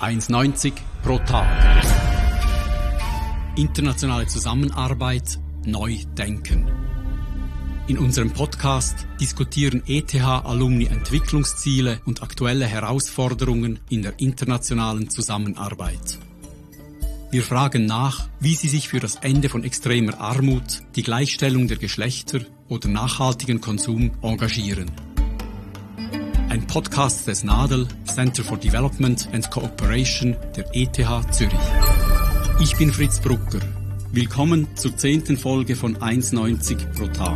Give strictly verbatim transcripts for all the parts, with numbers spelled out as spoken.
eins Komma neunzig pro Tag. Internationale Zusammenarbeit neu denken. In unserem Podcast diskutieren E T H-Alumni Entwicklungsziele und aktuelle Herausforderungen in der internationalen Zusammenarbeit. Wir fragen nach, wie sie sich für das Ende von extremer Armut, die Gleichstellung der Geschlechter oder nachhaltigen Konsum engagieren. Ein Podcast des NADEL, Center for Development and Cooperation der E T H Zürich. Ich bin Fritz Brucker. Willkommen zur zehnten Folge von eins Komma neunzig pro Tag.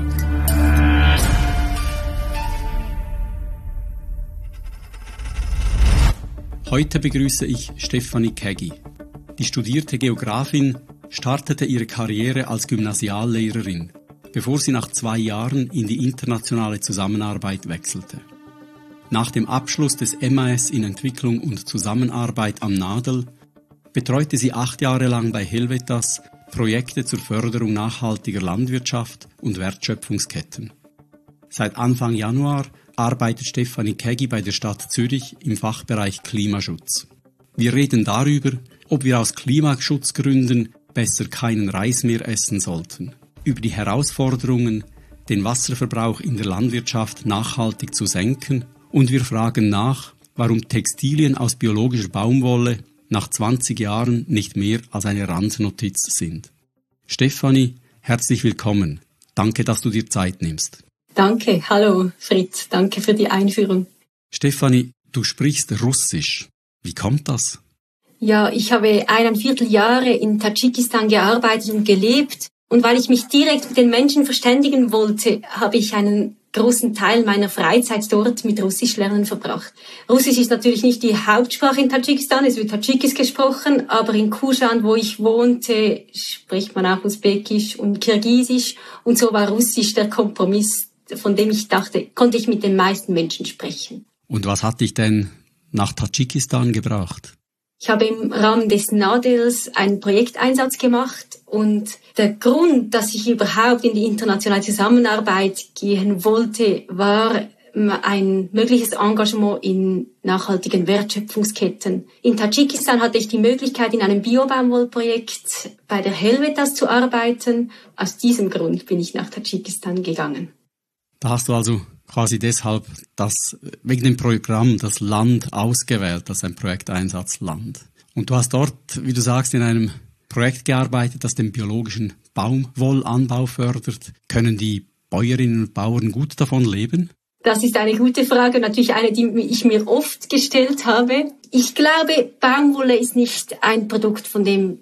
Heute begrüße ich Stefanie Kägi. Die studierte Geografin startete ihre Karriere als Gymnasiallehrerin, bevor sie nach zwei Jahren in die internationale Zusammenarbeit wechselte. Nach dem Abschluss des M A S in Entwicklung und Zusammenarbeit am NADEL betreute sie acht Jahre lang bei Helvetas Projekte zur Förderung nachhaltiger Landwirtschaft und Wertschöpfungsketten. Seit Anfang Januar arbeitet Stefanie Kägi bei der Stadt Zürich im Fachbereich Klimaschutz. Wir reden darüber, ob wir aus Klimaschutzgründen besser keinen Reis mehr essen sollten, über die Herausforderungen, den Wasserverbrauch in der Landwirtschaft nachhaltig zu senken, und wir fragen nach, warum Textilien aus biologischer Baumwolle nach zwanzig Jahren nicht mehr als eine Randnotiz sind. Stefanie, herzlich willkommen. Danke, dass du dir Zeit nimmst. Danke, hallo Fritz, danke für die Einführung. Stefanie, du sprichst Russisch. Wie kommt das? Ja, ich habe eineinviertel Jahre in Tadschikistan gearbeitet und gelebt. Und weil ich mich direkt mit den Menschen verständigen wollte, habe ich einen großen Teil meiner Freizeit dort mit Russisch lernen verbracht. Russisch ist natürlich nicht die Hauptsprache in Tadschikistan, es wird Tadschikisch gesprochen, aber in Kuschan, wo ich wohnte, spricht man auch Usbekisch und Kirgisisch. Und so war Russisch der Kompromiss, von dem ich dachte, konnte ich mit den meisten Menschen sprechen. Und was hat dich denn nach Tadschikistan gebracht? Ich habe im Rahmen des NADELs einen Projekteinsatz gemacht und der Grund, dass ich überhaupt in die internationale Zusammenarbeit gehen wollte, war ein mögliches Engagement in nachhaltigen Wertschöpfungsketten. In Tadschikistan hatte ich die Möglichkeit, in einem Biobaumwollprojekt bei der Helvetas zu arbeiten. Aus diesem Grund bin ich nach Tadschikistan gegangen. Da hast du also quasi deshalb das, wegen dem Programm das Land ausgewählt, das ein Projekteinsatzland. Und du hast dort, wie du sagst, in einem Projekt gearbeitet, das den biologischen Baumwollanbau fördert. Können die Bäuerinnen und Bauern gut davon leben? Das ist eine gute Frage, natürlich eine, die ich mir oft gestellt habe. Ich glaube, Baumwolle ist nicht ein Produkt, von dem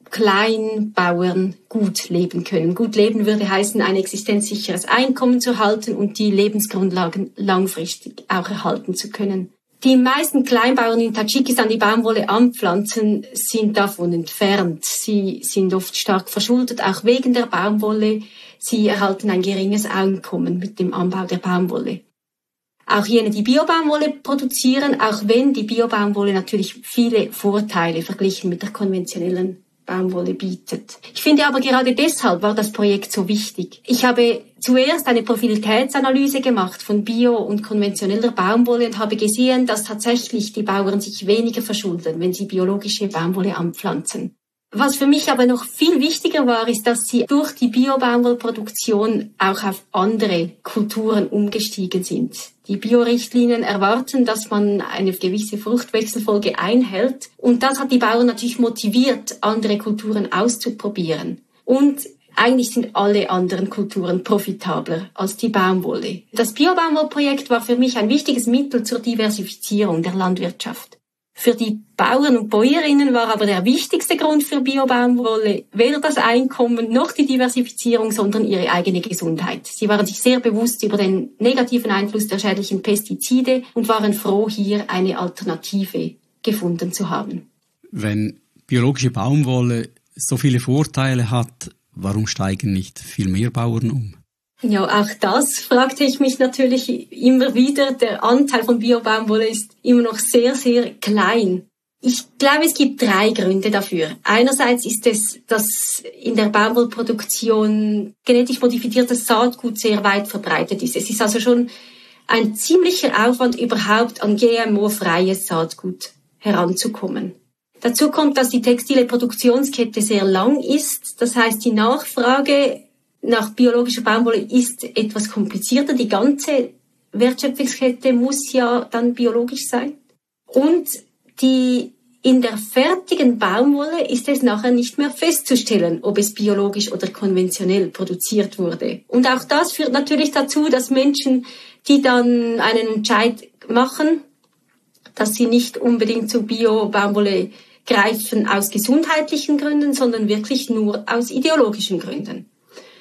Kleinbauern gut leben können. Gut leben würde heißen, ein existenzsicheres Einkommen zu halten und die Lebensgrundlagen langfristig auch erhalten zu können. Die meisten Kleinbauern in Tadschikistan, die Baumwolle anpflanzen, sind davon entfernt. Sie sind oft stark verschuldet, auch wegen der Baumwolle. Sie erhalten ein geringes Einkommen mit dem Anbau der Baumwolle. Auch jene, die Biobaumwolle produzieren, auch wenn die Biobaumwolle natürlich viele Vorteile verglichen mit der konventionellen Baumwolle bietet. Ich finde aber gerade deshalb war das Projekt so wichtig. Ich habe zuerst eine Profilitätsanalyse gemacht von Bio- und konventioneller Baumwolle und habe gesehen, dass tatsächlich die Bauern sich weniger verschulden, wenn sie biologische Baumwolle anpflanzen. Was für mich aber noch viel wichtiger war, ist, dass sie durch die Biobaumwollproduktion auch auf andere Kulturen umgestiegen sind. Die Biorichtlinien erwarten, dass man eine gewisse Fruchtwechselfolge einhält. Und das hat die Bauern natürlich motiviert, andere Kulturen auszuprobieren. Und eigentlich sind alle anderen Kulturen profitabler als die Baumwolle. Das Biobaumwollprojekt war für mich ein wichtiges Mittel zur Diversifizierung der Landwirtschaft. Für die Bauern und Bäuerinnen war aber der wichtigste Grund für Biobaumwolle weder das Einkommen noch die Diversifizierung, sondern ihre eigene Gesundheit. Sie waren sich sehr bewusst über den negativen Einfluss der schädlichen Pestizide und waren froh, hier eine Alternative gefunden zu haben. Wenn biologische Baumwolle so viele Vorteile hat, warum steigen nicht viel mehr Bauern um? Ja, auch das fragte ich mich natürlich immer wieder. Der Anteil von Biobaumwolle ist immer noch sehr, sehr klein. Ich glaube, es gibt drei Gründe dafür. Einerseits ist es, dass in der Baumwollproduktion genetisch modifiziertes Saatgut sehr weit verbreitet ist. Es ist also schon ein ziemlicher Aufwand, überhaupt an G M O-freies Saatgut heranzukommen. Dazu kommt, dass die textile Produktionskette sehr lang ist. Das heißt, die Nachfrage nach biologischer Baumwolle ist etwas komplizierter. Die ganze Wertschöpfungskette muss ja dann biologisch sein. Und die in der fertigen Baumwolle ist es nachher nicht mehr festzustellen, ob es biologisch oder konventionell produziert wurde. Und auch das führt natürlich dazu, dass Menschen, die dann einen Entscheid machen, dass sie nicht unbedingt zu Bio-Baumwolle greifen aus gesundheitlichen Gründen, sondern wirklich nur aus ideologischen Gründen.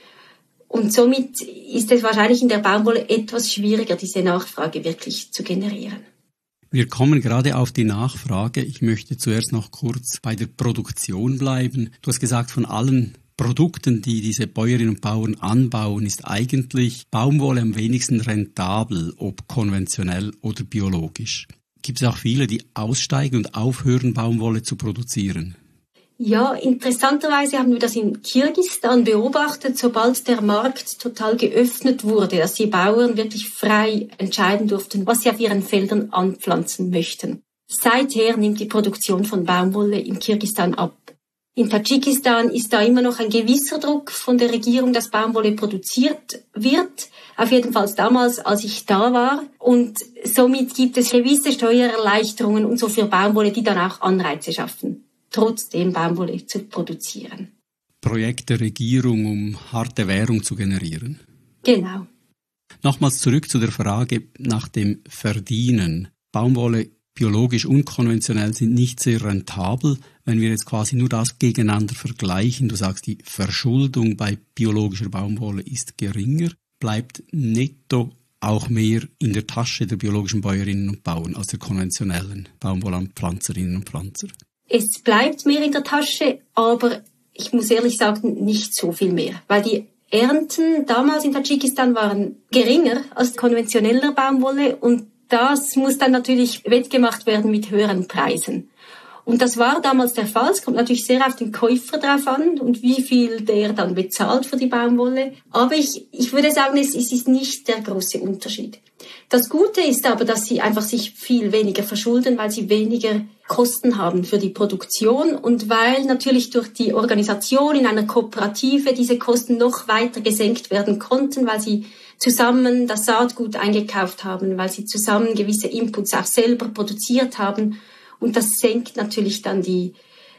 Und somit ist es wahrscheinlich in der Baumwolle etwas schwieriger, diese Nachfrage wirklich zu generieren. Wir kommen gerade auf die Nachfrage. Ich möchte zuerst noch kurz bei der Produktion bleiben. Du hast gesagt, von allen Produkten, die diese Bäuerinnen und Bauern anbauen, ist eigentlich Baumwolle am wenigsten rentabel, ob konventionell oder biologisch. Gibt es auch viele, die aussteigen und aufhören, Baumwolle zu produzieren? Ja, interessanterweise haben wir das in Kirgisistan beobachtet, sobald der Markt total geöffnet wurde, dass die Bauern wirklich frei entscheiden durften, was sie auf ihren Feldern anpflanzen möchten. Seither nimmt die Produktion von Baumwolle in Kirgisistan ab. In Tadschikistan ist da immer noch ein gewisser Druck von der Regierung, dass Baumwolle produziert wird. Auf jeden Fall damals, als ich da war. Und somit gibt es gewisse Steuererleichterungen und so für Baumwolle, die dann auch Anreize schaffen, trotzdem Baumwolle zu produzieren. Projekt der Regierung, um harte Währung zu generieren. Genau. Nochmals zurück zu der Frage nach dem Verdienen. Baumwolle, biologisch und konventionell, sind nicht sehr rentabel. Wenn wir jetzt quasi nur das gegeneinander vergleichen, du sagst, die Verschuldung bei biologischer Baumwolle ist geringer, bleibt netto auch mehr in der Tasche der biologischen Bäuerinnen und Bauern als der konventionellen Baumwollanpflanzerinnen und Pflanzer. Es bleibt mehr in der Tasche, aber ich muss ehrlich sagen, nicht so viel mehr, weil die Ernten damals in Tadschikistan waren geringer als konventioneller Baumwolle und das muss dann natürlich wettgemacht werden mit höheren Preisen. Und das war damals der Fall. Es kommt natürlich sehr auf den Käufer drauf an und wie viel der dann bezahlt für die Baumwolle. Aber ich, ich würde sagen, es, es ist nicht der große Unterschied. Das Gute ist aber, dass sie einfach sich viel weniger verschulden, weil sie weniger Kosten haben für die Produktion und weil natürlich durch die Organisation in einer Kooperative diese Kosten noch weiter gesenkt werden konnten, weil sie zusammen das Saatgut eingekauft haben, weil sie zusammen gewisse Inputs auch selber produziert haben. Und das senkt natürlich dann die,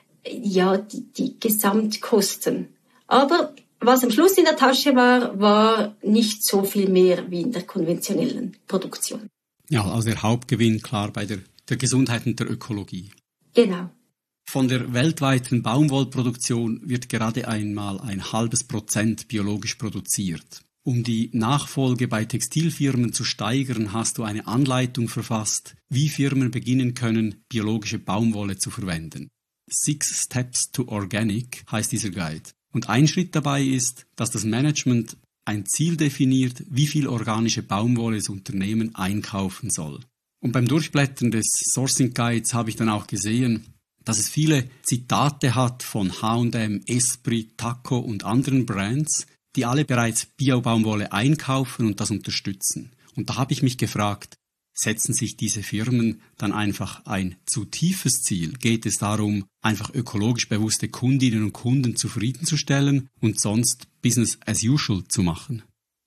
ja, die, die Gesamtkosten. Aber was am Schluss in der Tasche war, war nicht so viel mehr wie in der konventionellen Produktion. Ja, also der Hauptgewinn klar bei der, der Gesundheit und der Ökologie. Genau. Von der weltweiten Baumwollproduktion wird gerade einmal ein halbes Prozent biologisch produziert. Um die Nachfolge bei Textilfirmen zu steigern, hast du eine Anleitung verfasst, wie Firmen beginnen können, biologische Baumwolle zu verwenden. Six Steps to Organic heißt dieser Guide. Und ein Schritt dabei ist, dass das Management ein Ziel definiert, wie viel organische Baumwolle das Unternehmen einkaufen soll. Und beim Durchblättern des Sourcing Guides habe ich dann auch gesehen, dass es viele Zitate hat von H und M, Esprit, Taco und anderen Brands, die alle bereits Bio-Baumwolle einkaufen und das unterstützen. Und da habe ich mich gefragt, setzen sich diese Firmen dann einfach ein zu tiefes Ziel? Geht es darum, einfach ökologisch bewusste Kundinnen und Kunden zufriedenzustellen und sonst Business as usual zu machen?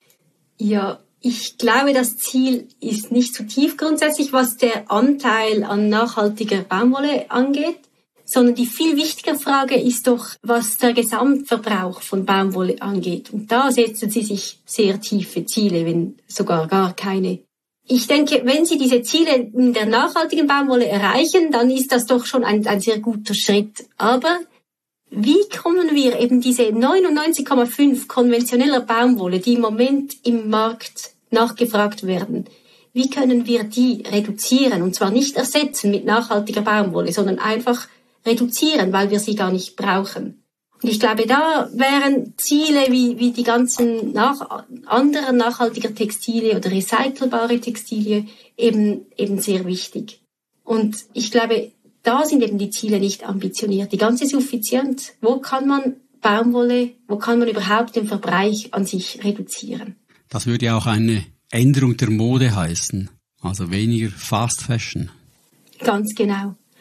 Ja, ich glaube, das Ziel ist nicht zu tief grundsätzlich, was der Anteil an nachhaltiger Baumwolle angeht, sondern die viel wichtigere Frage ist doch, was der Gesamtverbrauch von Baumwolle angeht. Und da setzen sie sich sehr tiefe Ziele, wenn sogar gar keine. Ich denke, wenn sie diese Ziele in der nachhaltigen Baumwolle erreichen, dann ist das doch schon ein, ein sehr guter Schritt. Aber wie kommen wir eben diese neunundneunzig Komma fünf konventioneller Baumwolle, die im Moment im Markt nachgefragt werden, wie können wir die reduzieren? Und zwar nicht ersetzen mit nachhaltiger Baumwolle, sondern einfach reduzieren, weil wir sie gar nicht brauchen. Und ich glaube, da wären Ziele wie, wie die ganzen nach, anderen nachhaltiger Textilien oder recycelbare Textilien eben, eben sehr wichtig. Und ich glaube, da sind eben die Ziele nicht ambitioniert. Die ganze Suffizienz, wo kann man Baumwolle, wo kann man überhaupt den Verbrauch an sich reduzieren? Das würde ja auch eine Änderung der Mode heißen, also weniger Fast Fashion. Ganz genau.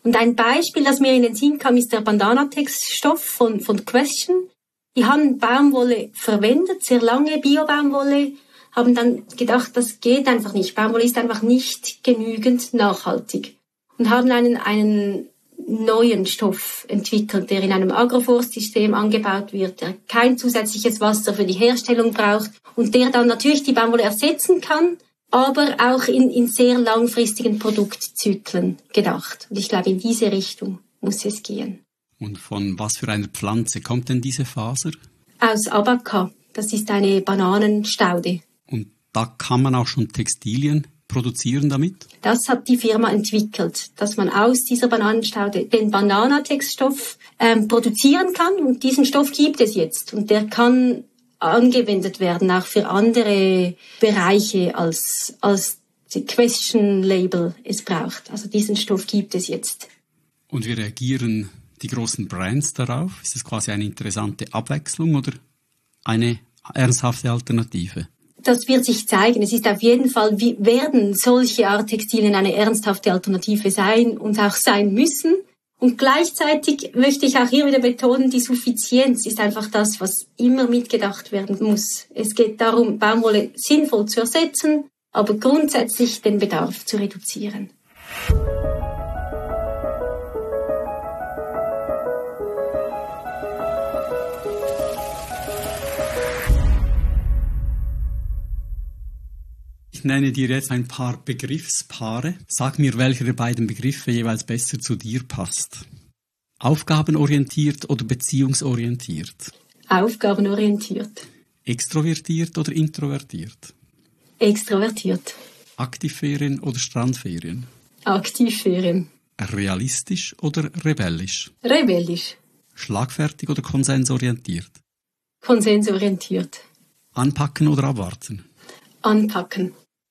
Und ein Beispiel, das mir in den Sinn kam, ist der Bandana-Textstoff von, von Question. Die haben Baumwolle verwendet, sehr lange Bio-Baumwolle, haben dann gedacht, das geht einfach nicht. Baumwolle ist einfach nicht genügend nachhaltig. Und haben einen, einen neuen Stoff entwickelt, der in einem Agroforstsystem angebaut wird, der kein zusätzliches Wasser für die Herstellung braucht und der dann natürlich die Baumwolle ersetzen kann, aber auch in, in sehr langfristigen Produktzyklen gedacht. Und ich glaube, in diese Richtung muss es gehen. Und von was für einer Pflanze kommt denn diese Faser? Aus Abaca. Das ist eine Bananenstaude. Und da kann man auch schon Textilien produzieren damit? Das hat die Firma entwickelt, dass man aus dieser Bananenstaude den Bananatextstoff ähm, produzieren kann. Und diesen Stoff gibt es jetzt. Und der kann angewendet werden, auch für andere Bereiche, als, als die Question Label es braucht. Also diesen Stoff gibt es jetzt. Und wie reagieren die großen Brands darauf? Ist es quasi eine interessante Abwechslung oder eine ernsthafte Alternative? Das wird sich zeigen. Es ist auf jeden Fall, wie werden solche Art Textilien eine ernsthafte Alternative sein und auch sein müssen. Und gleichzeitig möchte ich auch hier wieder betonen, die Suffizienz ist einfach das, was immer mitgedacht werden muss. Es geht darum, Baumwolle sinnvoll zu ersetzen, aber grundsätzlich den Bedarf zu reduzieren. Ich nenne dir jetzt ein paar Begriffspaare. Sag mir, welcher der beiden Begriffe jeweils besser zu dir passt. Aufgabenorientiert oder beziehungsorientiert? Aufgabenorientiert. Extrovertiert oder introvertiert? Extrovertiert. Aktivferien oder Strandferien? Aktivferien. Realistisch oder rebellisch? Rebellisch. Schlagfertig oder konsensorientiert? Konsensorientiert. Anpacken oder abwarten? Anpacken.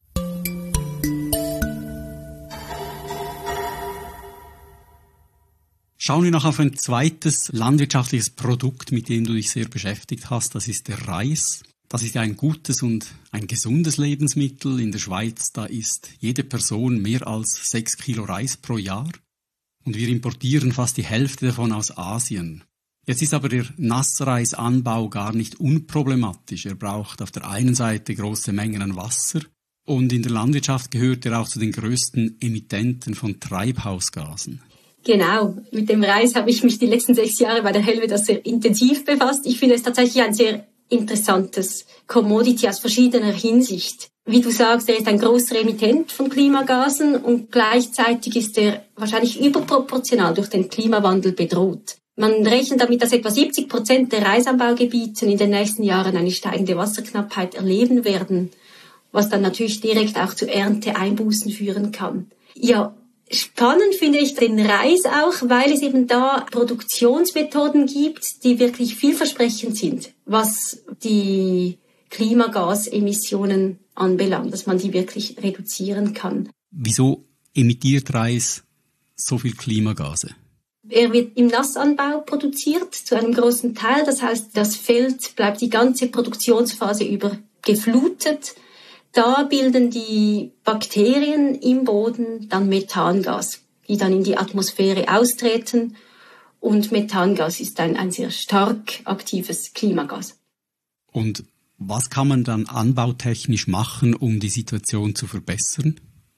Schauen wir noch auf ein zweites landwirtschaftliches Produkt, mit dem du dich sehr beschäftigt hast. Das ist der Reis. Das ist ja ein gutes und ein gesundes Lebensmittel. In der Schweiz, da isst jede Person mehr als sechs Kilo Reis pro Jahr. Und wir importieren fast die Hälfte davon aus Asien. Jetzt ist aber der Nassreisanbau gar nicht unproblematisch. Er braucht auf der einen Seite große Mengen an Wasser und in der Landwirtschaft gehört er auch zu den größten Emittenten von Treibhausgasen. Genau, mit dem Reis habe ich mich die letzten sechs Jahre bei der Helvetia sehr intensiv befasst. Ich finde es tatsächlich ein sehr interessantes Commodity aus verschiedener Hinsicht. Wie du sagst, er ist ein großer Emittent von Klimagasen und gleichzeitig ist er wahrscheinlich überproportional durch den Klimawandel bedroht. Man rechnet damit, dass etwa siebzig Prozent der Reisanbaugebiete in den nächsten Jahren eine steigende Wasserknappheit erleben werden, was dann natürlich direkt auch zu Ernteeinbußen führen kann. Ja, spannend finde ich den Reis auch, weil es eben da Produktionsmethoden gibt, die wirklich vielversprechend sind, was die Klimagasemissionen anbelangt, dass man die wirklich reduzieren kann. Wieso emittiert Reis so viel Klimagase? Er wird im Nassanbau produziert, zu einem großen Teil. Das heißt, das Feld bleibt die ganze Produktionsphase über geflutet. Da bilden die Bakterien im Boden dann Methangas, die dann in die Atmosphäre austreten. Und Methangas ist ein, ein sehr stark aktives Klimagas. Und was kann man dann anbautechnisch machen, um die Situation zu verbessern?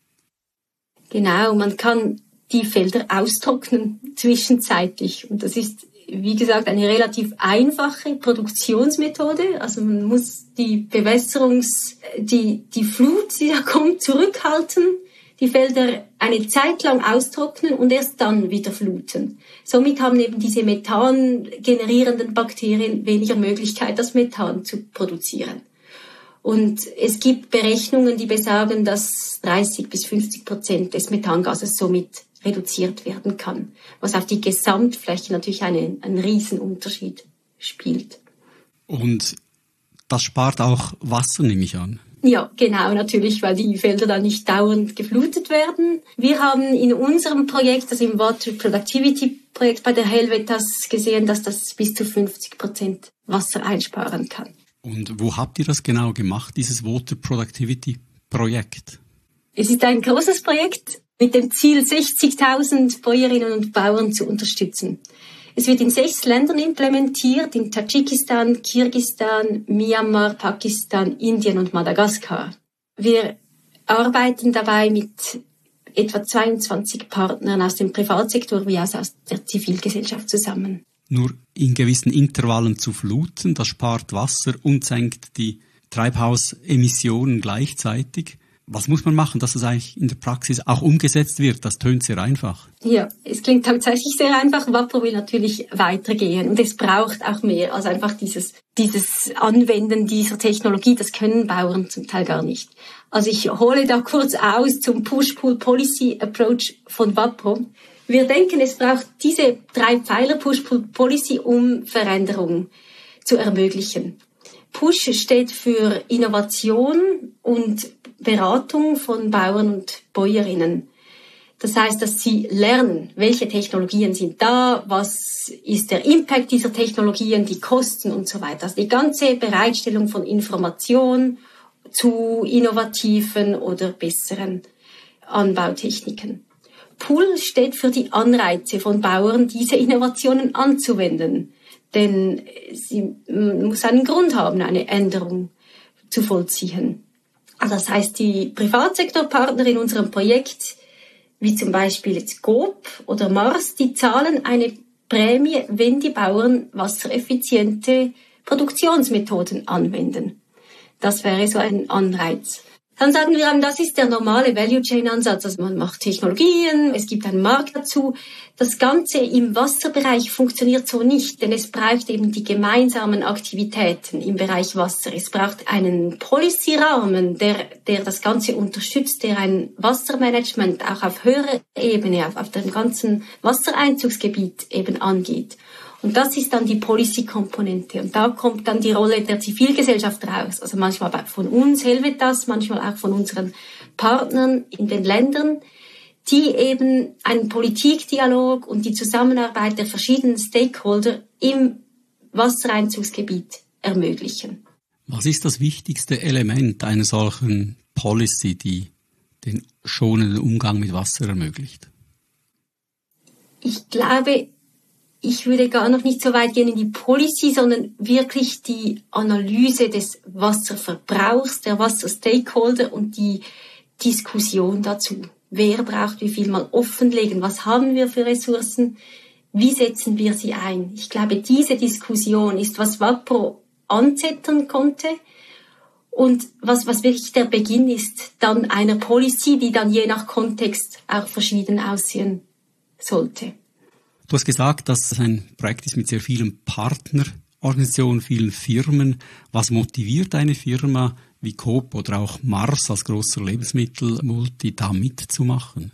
Genau, man kann die Felder austrocknen zwischenzeitlich. Und das ist, wie gesagt, eine relativ einfache Produktionsmethode. Also man muss die Bewässerungs-, die, die Flut, die da kommt, zurückhalten, die Felder eine Zeit lang austrocknen und erst dann wieder fluten. Somit haben eben diese Methan generierenden Bakterien weniger Möglichkeit, das Methan zu produzieren. Und es gibt Berechnungen, die besagen, dass dreißig bis fünfzig Prozent des Methangases somit reduziert werden kann, was auf die Gesamtfläche natürlich einen, einen Riesenunterschied spielt. Und das spart auch Wasser, nehme ich an. Ja, genau, natürlich, weil die Felder dann nicht dauernd geflutet werden. Wir haben in unserem Projekt, also im Water Productivity Projekt bei der Helvetas, gesehen, dass das bis zu fünfzig Prozent Wasser einsparen kann. Und wo habt ihr das genau gemacht, dieses Water Productivity Projekt? Es ist ein großes Projekt. mit dem Ziel, sechzigtausend Bäuerinnen und Bauern zu unterstützen. Es wird in sechs Ländern implementiert, in Tadschikistan, Kirgisistan, Myanmar, Pakistan, Indien und Madagaskar. Wir arbeiten dabei mit etwa zweiundzwanzig Partnern aus dem Privatsektor wie auch aus der Zivilgesellschaft zusammen. Nur in gewissen Intervallen zu fluten, das spart Wasser und senkt die Treibhausemissionen gleichzeitig. Was muss man machen, dass das eigentlich in der Praxis auch umgesetzt wird? Das tönt sehr einfach. Ja, es klingt tatsächlich sehr einfach. WAPRO will natürlich weitergehen und es braucht auch mehr als einfach dieses, dieses Anwenden dieser Technologie. Das können Bauern zum Teil gar nicht. Also ich hole da kurz aus zum Push-Pull-Policy-Approach von WAPRO. Wir denken, es braucht diese drei Pfeiler Push-Pull-Policy, um Veränderungen zu ermöglichen. Push steht für Innovation und Beratung von Bauern und Bäuerinnen. Das heißt, dass sie lernen, welche Technologien sind da, was ist der Impact dieser Technologien, die Kosten und so weiter. Also die ganze Bereitstellung von Information zu innovativen oder besseren Anbautechniken. Pull steht für die Anreize von Bauern, diese Innovationen anzuwenden. Denn sie muss einen Grund haben, eine Änderung zu vollziehen. Also das heißt, die Privatsektorpartner in unserem Projekt, wie zum Beispiel jetzt Coop oder Mars, die zahlen eine Prämie, wenn die Bauern wassereffiziente Produktionsmethoden anwenden. Das wäre so ein Anreiz. Dann sagen wir, das ist der normale Value-Chain-Ansatz. Also man macht Technologien, es gibt einen Markt dazu. Das Ganze im Wasserbereich funktioniert so nicht, denn es braucht eben die gemeinsamen Aktivitäten im Bereich Wasser. Es braucht einen Policy-Rahmen, der, der das Ganze unterstützt, der ein Wassermanagement auch auf höherer Ebene, auf, auf dem ganzen Wassereinzugsgebiet eben angeht. Und das ist dann die Policy-Komponente. Und da kommt dann die Rolle der Zivilgesellschaft raus. Also manchmal von uns Helvetas, manchmal auch von unseren Partnern in den Ländern, die eben einen Politikdialog und die Zusammenarbeit der verschiedenen Stakeholder im Wassereinzugsgebiet ermöglichen. Was ist das wichtigste Element einer solchen Policy, die den schonenden Umgang mit Wasser ermöglicht? Ich glaube, ich würde gar noch nicht so weit gehen in die Policy, sondern wirklich die Analyse des Wasserverbrauchs, der Wasserstakeholder und die Diskussion dazu. Wer braucht wie viel, mal offenlegen? Was haben wir für Ressourcen? Wie setzen wir sie ein? Ich glaube, diese Diskussion ist, was WAPRO anzetteln konnte und was, was wirklich der Beginn ist, dann einer Policy, die dann je nach Kontext auch verschieden aussehen sollte. Du hast gesagt, dass es ein Projekt ist mit sehr vielen Partnerorganisationen, vielen Firmen. Was motiviert eine Firma wie Coop oder auch Mars als großer Lebensmittelmulti da mitzumachen?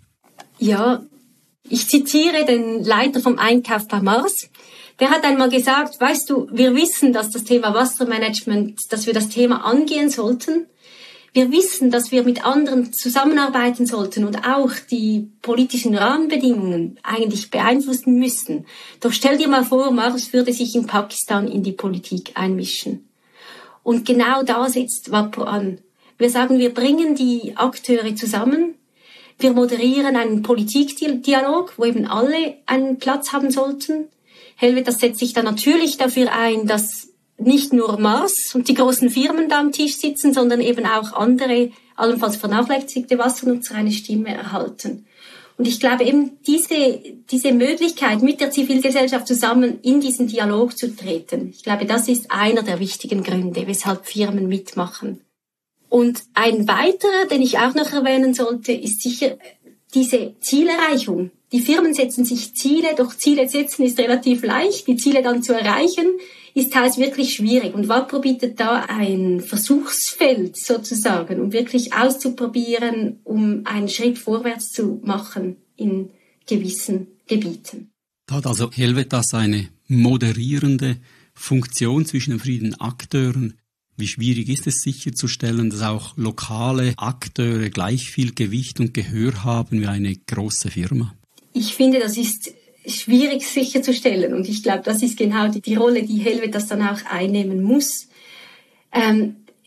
Ja, ich zitiere den Leiter vom Einkauf bei Mars. Der hat einmal gesagt, weißt du, wir wissen, dass das Thema Wassermanagement, dass wir das Thema angehen sollten. Wir wissen, dass wir mit anderen zusammenarbeiten sollten und auch die politischen Rahmenbedingungen eigentlich beeinflussen müssen. Doch stell dir mal vor, Mars würde sich in Pakistan in die Politik einmischen. Und genau da setzt WAPRO an. Wir sagen, wir bringen die Akteure zusammen. Wir moderieren einen Politikdialog, wo eben alle einen Platz haben sollten. Helvetas setzt sich dann natürlich dafür ein, dass nicht nur Mars und die großen Firmen da am Tisch sitzen, sondern eben auch andere, allenfalls vernachlässigte Wassernutzer eine Stimme erhalten. Und ich glaube eben, diese, diese Möglichkeit, mit der Zivilgesellschaft zusammen in diesen Dialog zu treten, ich glaube, das ist einer der wichtigen Gründe, weshalb Firmen mitmachen. Und ein weiterer, den ich auch noch erwähnen sollte, ist sicher diese Zielerreichung. Die Firmen setzen sich Ziele, doch Ziele setzen ist relativ leicht, die Ziele dann zu erreichen, ist teils wirklich schwierig. Und WAPRO bietet da ein Versuchsfeld sozusagen, um wirklich auszuprobieren, um einen Schritt vorwärts zu machen in gewissen Gebieten. Da hat also Helvetas eine moderierende Funktion zwischen den verschiedenen Akteuren. Wie schwierig ist es sicherzustellen, dass auch lokale Akteure gleich viel Gewicht und Gehör haben wie eine große Firma? Ich finde, das ist schwierig sicherzustellen. Und ich glaube, das ist genau die, die Rolle, die Helvetas dann auch einnehmen muss. Ähm,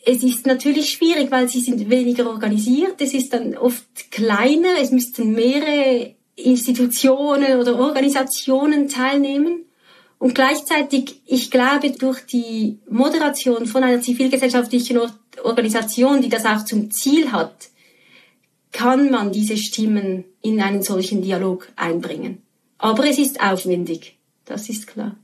Es ist natürlich schwierig, weil sie sind weniger organisiert. Es ist dann oft kleiner. Es müssten mehrere Institutionen oder Organisationen teilnehmen. Und gleichzeitig, ich glaube, durch die Moderation von einer zivilgesellschaftlichen Organisation, die das auch zum Ziel hat, kann man diese Stimmen in einen solchen Dialog einbringen. Aber es ist aufwendig, das ist klar.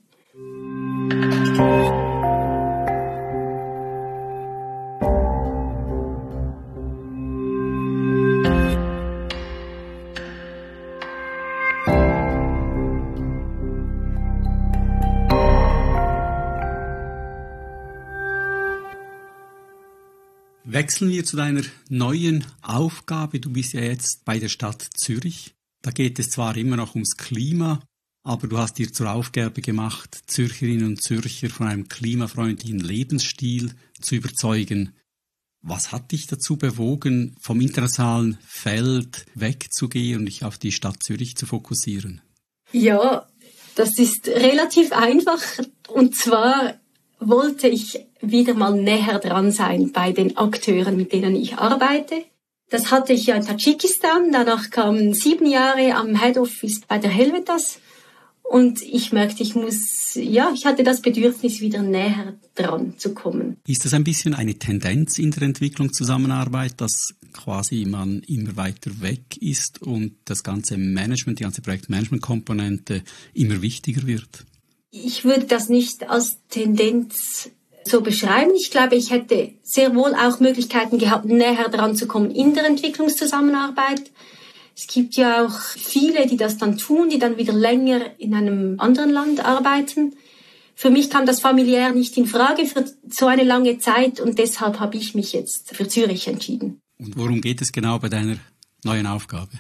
Wechseln wir zu deiner neuen Aufgabe. Du bist ja jetzt bei der Stadt Zürich. Da geht es zwar immer noch ums Klima, aber du hast dir zur Aufgabe gemacht, Zürcherinnen und Zürcher von einem klimafreundlichen Lebensstil zu überzeugen. Was hat dich dazu bewogen, vom internationalen Feld wegzugehen und dich auf die Stadt Zürich zu fokussieren? Ja, das ist relativ einfach. Und zwar wollte ich wieder mal näher dran sein bei den Akteuren, mit denen ich arbeite. Das hatte ich ja in Tadschikistan. Danach kamen sieben Jahre am Head Office bei der Helvetas. Und ich merkte, ich muss, ja, ich hatte das Bedürfnis, wieder näher dran zu kommen. Ist das ein bisschen eine Tendenz in der Entwicklungszusammenarbeit, dass quasi man immer weiter weg ist und das ganze Management, die ganze Projektmanagement-Komponente immer wichtiger wird? Ich würde das nicht als Tendenz so beschreiben. Ich glaube, ich hätte sehr wohl auch Möglichkeiten gehabt, näher dran zu kommen in der Entwicklungszusammenarbeit. Es gibt ja auch viele, die das dann tun, die dann wieder länger in einem anderen Land arbeiten. Für mich kam das familiär nicht in Frage für so eine lange Zeit und deshalb habe ich mich jetzt für Zürich entschieden. Und worum geht es genau bei deiner neuen Aufgabe?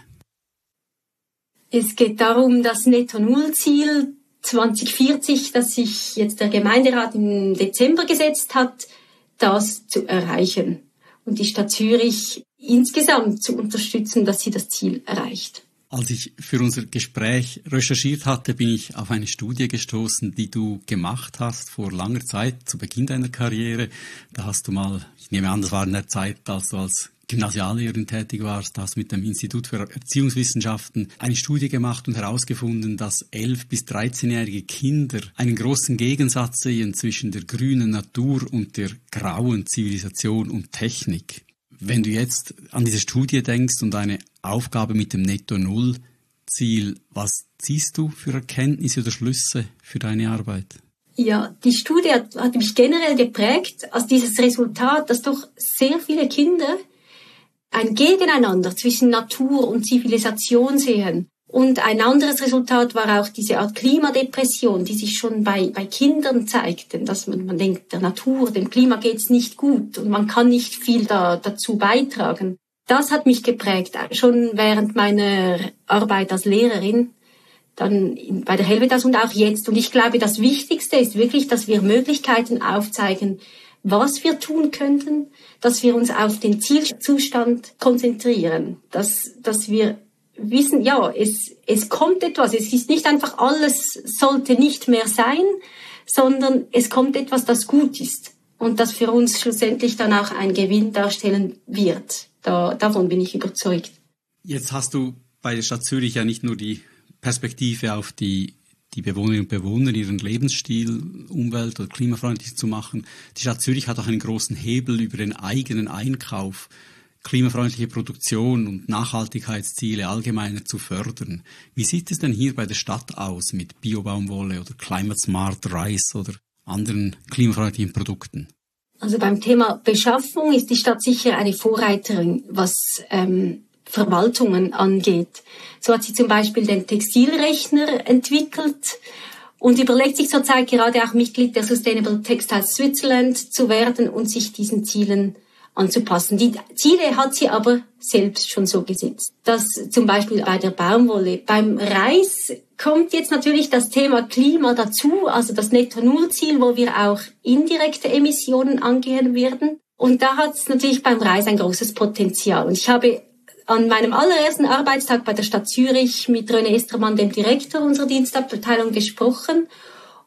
Es geht darum, das Netto-Null-Ziel zwanzig vierzig, das sich jetzt der Gemeinderat im Dezember gesetzt hat, das zu erreichen und die Stadt Zürich insgesamt zu unterstützen, dass sie das Ziel erreicht. Als ich für unser Gespräch recherchiert hatte, bin ich auf eine Studie gestoßen, die du gemacht hast vor langer Zeit, zu Beginn deiner Karriere. Da hast du mal, ich nehme an, das war in der Zeit, als du als Gymnasiallehrerin tätig warst, hast mit dem Institut für Erziehungswissenschaften eine Studie gemacht und herausgefunden, dass elf- bis dreizehnjährige Kinder einen großen Gegensatz sehen zwischen der grünen Natur und der grauen Zivilisation und Technik. Wenn du jetzt an diese Studie denkst und eine Aufgabe mit dem Netto-Null-Ziel, was ziehst du für Erkenntnisse oder Schlüsse für deine Arbeit? Ja, die Studie hat, hat mich generell geprägt als dieses Resultat, dass doch sehr viele Kinder ein Gegeneinander zwischen Natur und Zivilisation sehen. Und ein anderes Resultat war auch diese Art Klimadepression, die sich schon bei, bei Kindern zeigte, dass man, man denkt, der Natur, dem Klima geht's nicht gut und man kann nicht viel da, dazu beitragen. Das hat mich geprägt, schon während meiner Arbeit als Lehrerin, dann in, bei der Helvetas und auch jetzt. Und ich glaube, das Wichtigste ist wirklich, dass wir Möglichkeiten aufzeigen, was wir tun könnten, dass wir uns auf den Zielzustand konzentrieren, dass, dass wir wissen, ja, es, es kommt etwas, es ist nicht einfach alles sollte nicht mehr sein, sondern es kommt etwas, das gut ist und das für uns schlussendlich dann auch einen Gewinn darstellen wird. Da, davon bin ich überzeugt. Jetzt hast du bei der Stadt Zürich ja nicht nur die Perspektive auf die die Bewohnerinnen und Bewohner, ihren Lebensstil umwelt- oder klimafreundlich zu machen. Die Stadt Zürich hat auch einen großen Hebel über den eigenen Einkauf, klimafreundliche Produktion und Nachhaltigkeitsziele allgemeiner zu fördern. Wie sieht es denn hier bei der Stadt aus mit Biobaumwolle oder Climate Smart Rice oder anderen klimafreundlichen Produkten? Also beim Thema Beschaffung ist die Stadt sicher eine Vorreiterin, was ähm, Verwaltungen angeht. So hat sie zum Beispiel den Textilrechner entwickelt und überlegt sich zurzeit gerade auch Mitglied der Sustainable Textiles Switzerland zu werden und sich diesen Zielen anzupassen. Die Ziele hat sie aber selbst schon so gesetzt. Das zum Beispiel bei der Baumwolle. Beim Reis kommt jetzt natürlich das Thema Klima dazu, also das Netto-Null-Ziel, wo wir auch indirekte Emissionen angehen werden. Und da hat es natürlich beim Reis ein großes Potenzial. Und ich habe an meinem allerersten Arbeitstag bei der Stadt Zürich mit René Estermann, dem Direktor unserer Dienstabteilung, gesprochen.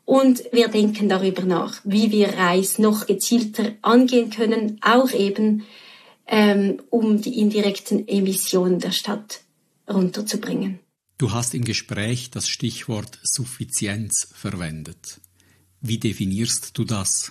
Und wir denken darüber nach, wie wir Reis noch gezielter angehen können, auch eben, ähm, um die indirekten Emissionen der Stadt runterzubringen. Du hast im Gespräch das Stichwort Suffizienz verwendet. Wie definierst du das?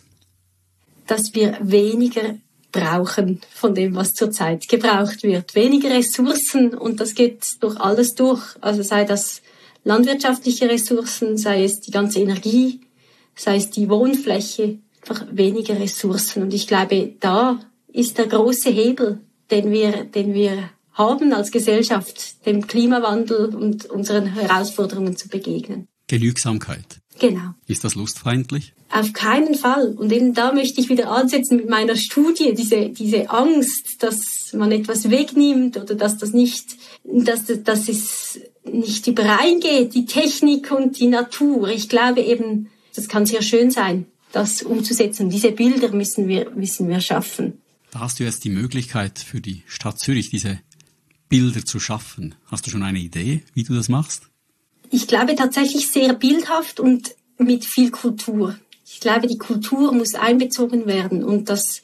Dass wir weniger brauchen von dem, was zurzeit gebraucht wird. Weniger Ressourcen, und das geht durch alles durch. Also sei das landwirtschaftliche Ressourcen, sei es die ganze Energie, sei es die Wohnfläche, einfach weniger Ressourcen. Und ich glaube, da ist der große Hebel, den wir, den wir haben als Gesellschaft, dem Klimawandel und unseren Herausforderungen zu begegnen. Genügsamkeit. Genau. Ist das lustfeindlich? Auf keinen Fall. Und eben da möchte ich wieder ansetzen mit meiner Studie, diese, diese Angst, dass man etwas wegnimmt oder dass das nicht, dass, dass es nicht übereingeht, die Technik und die Natur. Ich glaube eben, das kann sehr schön sein, das umzusetzen. Diese Bilder müssen wir, müssen wir schaffen. Da hast du jetzt die Möglichkeit für die Stadt Zürich, diese Bilder zu schaffen. Hast du schon eine Idee, wie du das machst? Ich glaube tatsächlich sehr bildhaft und mit viel Kultur. Ich glaube, die Kultur muss einbezogen werden und das,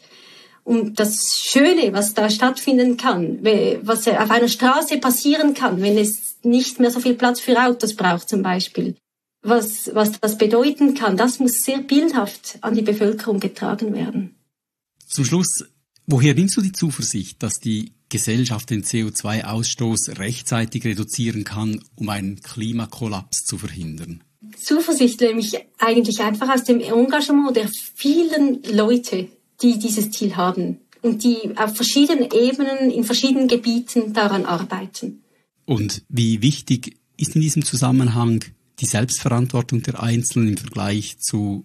und das Schöne, was da stattfinden kann, was auf einer Straße passieren kann, wenn es nicht mehr so viel Platz für Autos braucht zum Beispiel, was, was das bedeuten kann, das muss sehr bildhaft an die Bevölkerung getragen werden. Zum Schluss, woher nimmst du die Zuversicht, dass die Gesellschaft den C O zwei Ausstoß rechtzeitig reduzieren kann, um einen Klimakollaps zu verhindern? Zuversicht nehme ich eigentlich einfach aus dem Engagement der vielen Leute, die dieses Ziel haben und die auf verschiedenen Ebenen, in verschiedenen Gebieten daran arbeiten. Und wie wichtig ist in diesem Zusammenhang die Selbstverantwortung der Einzelnen im Vergleich zu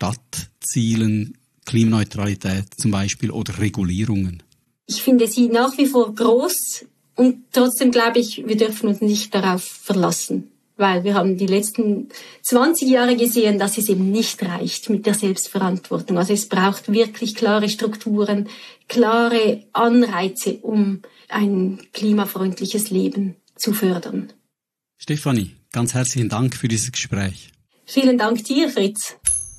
Stadtzielen, Klimaneutralität zum Beispiel oder Regulierungen? Ich finde sie nach wie vor groß und trotzdem glaube ich, wir dürfen uns nicht darauf verlassen, weil wir haben die letzten zwanzig Jahre gesehen, dass es eben nicht reicht mit der Selbstverantwortung. Also es braucht wirklich klare Strukturen, klare Anreize, um ein klimafreundliches Leben zu fördern. Stefanie, ganz herzlichen Dank für dieses Gespräch. Vielen Dank dir, Fritz.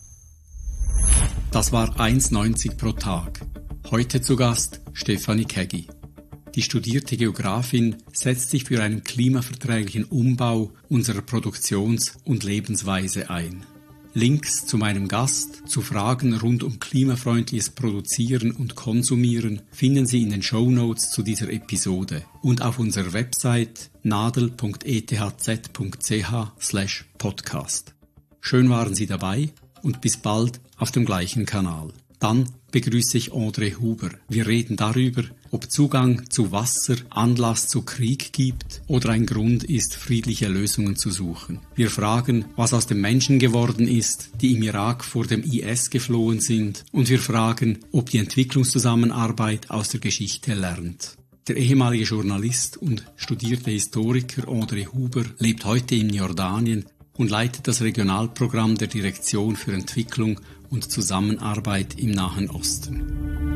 Das war eins neunzig pro Tag. Heute zu Gast Stefanie Kägi. Die studierte Geografin setzt sich für einen klimaverträglichen Umbau unserer Produktions- und Lebensweise ein. Links zu meinem Gast, zu Fragen rund um klimafreundliches Produzieren und Konsumieren finden Sie in den Shownotes zu dieser Episode und auf unserer Website nadel punkt e t h z punkt c h slash podcast. Schön waren Sie dabei und bis bald auf dem gleichen Kanal. Dann begrüße ich Audrey Huber. Wir reden darüber, ob Zugang zu Wasser Anlass zu Krieg gibt oder ein Grund ist, friedliche Lösungen zu suchen. Wir fragen, was aus den Menschen geworden ist, die im Irak vor dem I S geflohen sind, und wir fragen, ob die Entwicklungszusammenarbeit aus der Geschichte lernt. Der ehemalige Journalist und studierte Historiker Audrey Huber lebt heute in Jordanien und leitet das Regionalprogramm der Direktion für Entwicklung und Zusammenarbeit im Nahen Osten.